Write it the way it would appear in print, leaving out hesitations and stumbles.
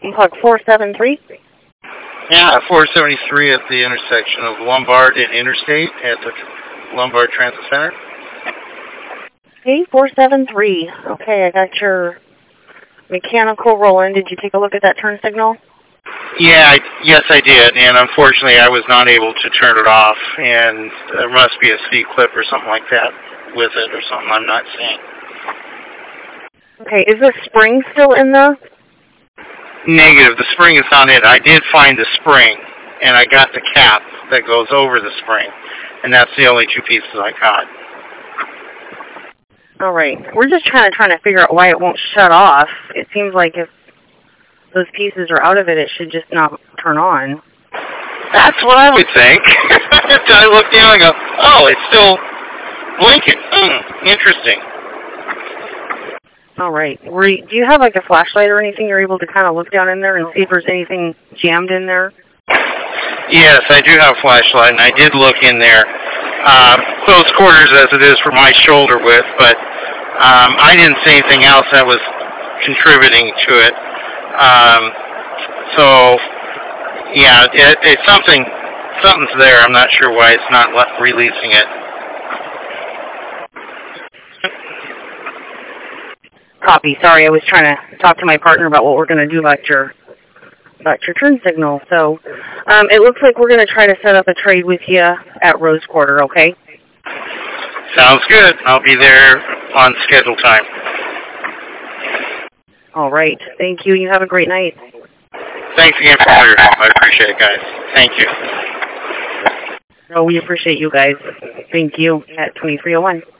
plug 473. Yeah, 473 at the intersection of Lombard and Interstate at the Lombard Transit Center. Okay, 473. Okay, I got your mechanical rolling. Did you take a look at that turn signal? Yeah, yes I did, and unfortunately I was not able to turn it off, and there must be a C-clip or something like that with it or something I'm not seeing. Okay, is the spring still in there? Negative, the spring is not it. I did find the spring, and I got the cap that goes over the spring, and that's the only two pieces I got. All right, we're just trying to figure out why it won't shut off. It seems like if those pieces are out of it, it should just not turn on. That's what I would think. I look down and go, oh, it's still blinking. Interesting. All right. Do you have like a flashlight or anything you're able to kind of look down in there and see if there's anything jammed in there? Yes, I do have a flashlight, and I did look in there. Close quarters as it is for my shoulder width, but I didn't see anything else that was contributing to it. So, yeah, it's something's there. I'm not sure why it's not releasing it. Copy. Sorry, I was trying to talk to my partner about what we're going to do about your turn signal. So, it looks like we're going to try to set up a trade with you at Rose Quarter, okay? Sounds good. I'll be there on schedule time. All right. Thank you. You have a great night. Thanks again for all your help. I appreciate it, guys. Thank you. No, we appreciate you guys. Thank you at 2301.